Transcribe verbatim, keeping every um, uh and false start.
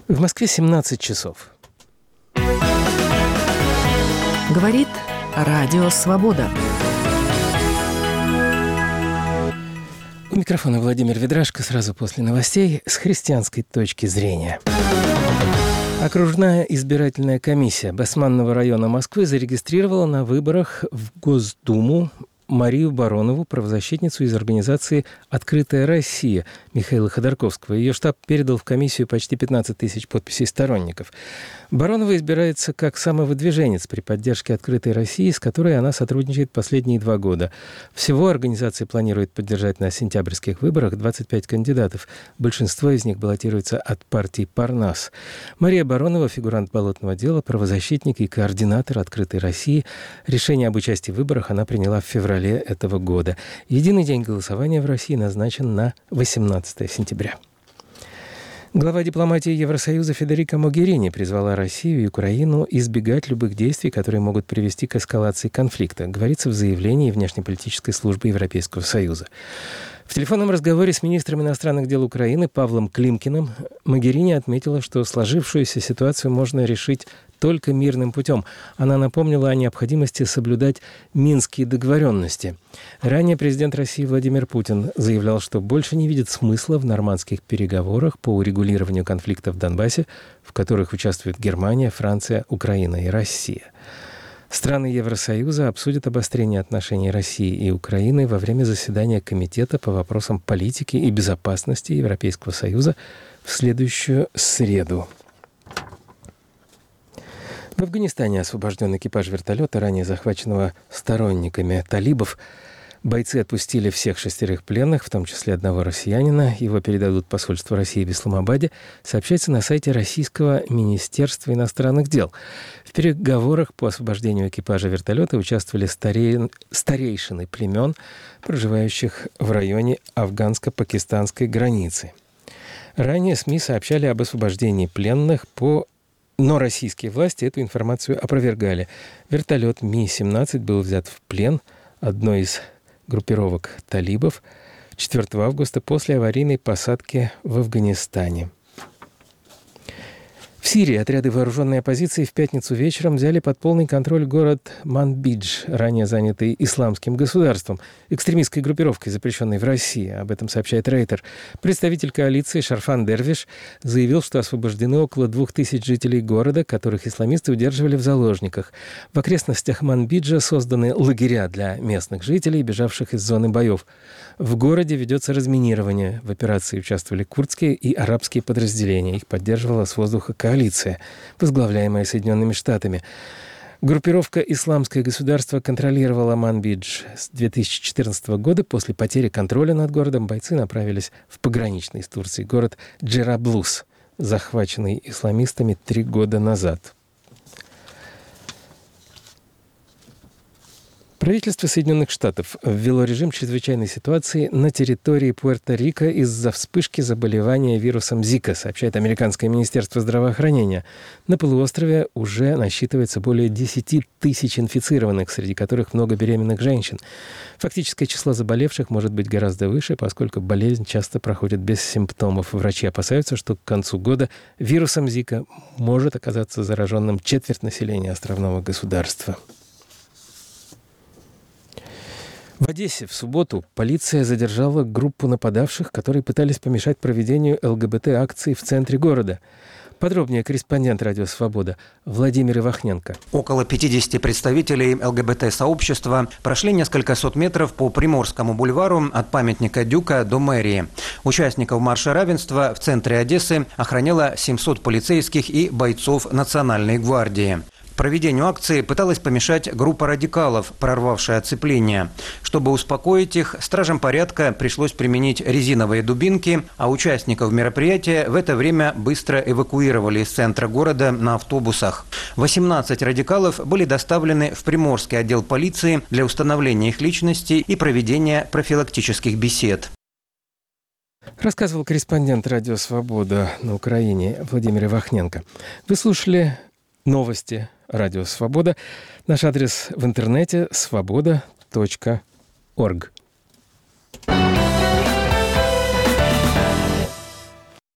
В Москве семнадцать часов. Говорит Радио Свобода. У микрофона Владимир Ведрашко. Сразу после новостей с христианской точки зрения. Окружная избирательная комиссия Басманного района Москвы зарегистрировала на выборах в Госдуму Марию Баронову, правозащитницу из организации «Открытая Россия» Михаила Ходорковского. Ее штаб передал в комиссию почти пятнадцать тысяч подписей сторонников. Баронова избирается как самовыдвиженец при поддержке «Открытой России», с которой она сотрудничает последние два года. Всего организация планирует поддержать на сентябрьских выборах двадцать пять кандидатов. Большинство из них баллотируется от партии «Парнас». Мария Баронова – фигурант болотного дела, правозащитник и координатор «Открытой России». Решение об участии в выборах она приняла в феврале этого года. Единый день голосования в России назначен на восемнадцатое сентября. Глава дипломатии Евросоюза Федерико Могерини призвала Россию и Украину избегать любых действий, которые могут привести к эскалации конфликта, говорится в заявлении внешнеполитической службы Европейского Союза. В телефонном разговоре с министром иностранных дел Украины Павлом Климкиным Могерини отметила, что сложившуюся ситуацию можно решить только мирным путем. Она напомнила о необходимости соблюдать минские договоренности. Ранее президент России Владимир Путин заявлял, что больше не видит смысла в нормандских переговорах по урегулированию конфликта в Донбассе, в которых участвуют Германия, Франция, Украина и Россия. Страны Евросоюза обсудят обострение отношений России и Украины во время заседания Комитета по вопросам политики и безопасности Европейского Союза в следующую среду. В Афганистане освобожден экипаж вертолета, ранее захваченного сторонниками талибов. Бойцы отпустили всех шестерых пленных, в том числе одного россиянина. Его передадут посольству России в Исламабаде, сообщается на сайте Российского министерства иностранных дел. В переговорах по освобождению экипажа вертолета участвовали старей... старейшины племен, проживающих в районе афганско-пакистанской границы. Ранее СМИ сообщали об освобождении пленных по Но российские власти эту информацию опровергали. Вертолет Ми семнадцать был взят в плен одной из группировок талибов четвёртого августа после аварийной посадки в Афганистане. В Сирии отряды вооруженной оппозиции в пятницу вечером взяли под полный контроль город Манбидж, ранее занятый исламским государством, экстремистской группировкой, запрещенной в России. Об этом сообщает Рейтер. Представитель коалиции Шарфан Дервиш заявил, что освобождены около двух тысяч жителей города, которых исламисты удерживали в заложниках. В окрестностях Манбиджа созданы лагеря для местных жителей, бежавших из зоны боев. В городе ведется разминирование. В операции участвовали курдские и арабские подразделения. Их поддерживала с воздуха коалиция, возглавляемая Соединенными Штатами. Группировка «Исламское государство» контролировала Манбидж с две тысячи четырнадцатого года. После потери контроля над городом бойцы направились в пограничный с Турцией город Джераблус, захваченный исламистами три года назад. Правительство Соединенных Штатов ввело режим чрезвычайной ситуации на территории Пуэрто-Рико из-за вспышки заболевания вирусом Зика, сообщает Американское министерство здравоохранения. На полуострове уже насчитывается более десять тысяч инфицированных, среди которых много беременных женщин. Фактическое число заболевших может быть гораздо выше, поскольку болезнь часто проходит без симптомов. Врачи опасаются, что к концу года вирусом Зика может оказаться зараженным четверть населения островного государства. В Одессе в субботу полиция задержала группу нападавших, которые пытались помешать проведению ЛГБТ-акции в центре города. Подробнее корреспондент «Радио Свобода» Владимир Ивахненко. Около пятидесяти представителей ЛГБТ-сообщества прошли несколько сот метров по Приморскому бульвару от памятника Дюка до мэрии. Участников марша равенства в центре Одессы охраняло семьсот полицейских и бойцов Национальной гвардии. Проведению акции пыталась помешать группа радикалов, прорвавшая оцепление. Чтобы успокоить их, стражам порядка пришлось применить резиновые дубинки, а участников мероприятия в это время быстро эвакуировали из центра города на автобусах. восемнадцать радикалов были доставлены в Приморский отдел полиции для установления их личности и проведения профилактических бесед. Рассказывал корреспондент «Радио Свобода» на Украине Владимир Ивахненко. Вы слушали новости «Радио Свобода». Наш адрес в интернете свобода точка орг.